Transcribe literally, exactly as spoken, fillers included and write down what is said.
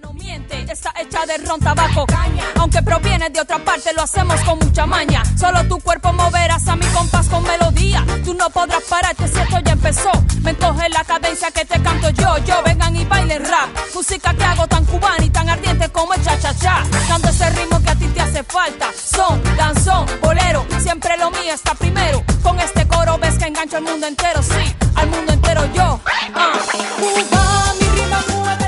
no miente, está hecha de ron, tabaco, caña. Aunque proviene de otra parte, lo hacemos con mucha maña. Solo tu cuerpo moverás a mi compás con melodía. Tú no podrás pararte si esto ya empezó. Me encoge la cadencia que te canto yo. Yo vengan y bailen rap. Música que hago tan cubana y tan ardiente como el cha-cha-cha. Canto ese ritmo que a ti te hace falta. Son, danzón, bolero, siempre lo mío está primero. Con este coro ves que engancho al mundo entero, sí, al mundo entero yo. Uh. Cuba, mi rima mueve.